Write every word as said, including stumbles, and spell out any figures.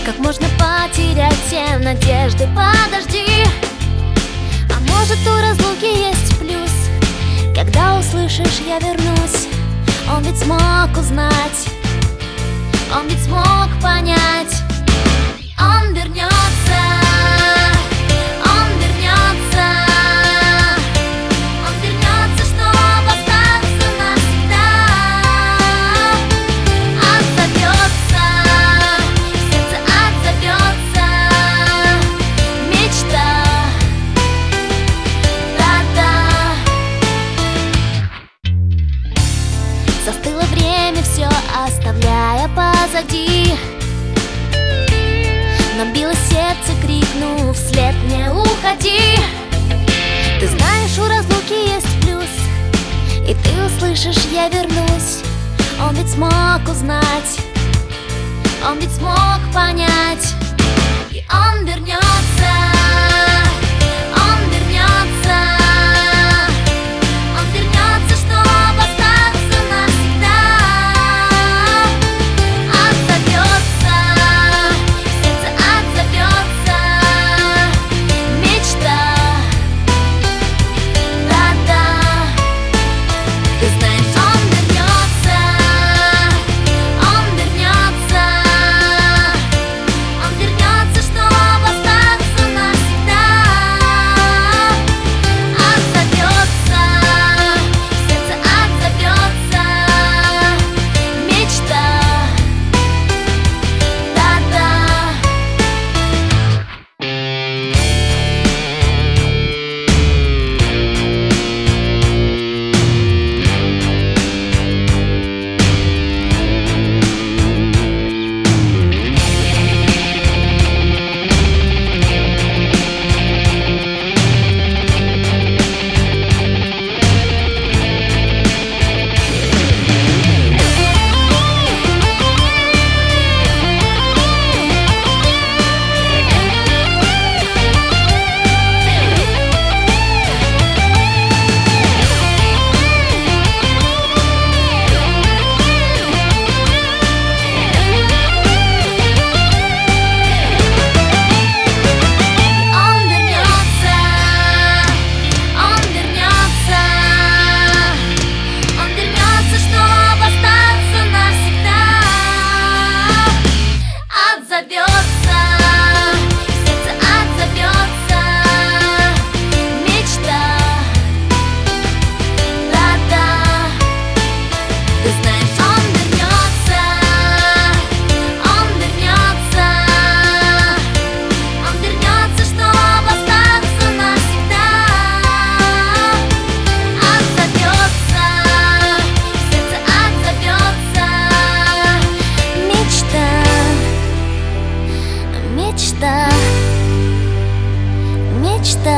Как можно потерять все надежды, подожди. А может, у разлуки есть плюс? Когда услышишь, я вернусь. Он ведь смог узнать, он ведь смог понять. Он вернется, он вернется, он вернется, чтобы остаться навсегда. Отзовется, сердце отзовется, мечта, да-да. Застыло время, все оставляя позади. Но билось сердце, крикнув вслед: не уходи. Ты знаешь, у разлуки есть плюс, и ты услышишь, я вернусь. Он ведь смог узнать, он ведь смог понять. И он вернется, он вернется, он вернется, чтобы остаться навсегда. Отзовется, сердце отзовется, мечта, да-да. Ты знаешь, он вернется, он вернется, он вернется, чтобы остаться навсегда. Отзовется, сердце отзовется, мечта, да-да. Мечта, мечта.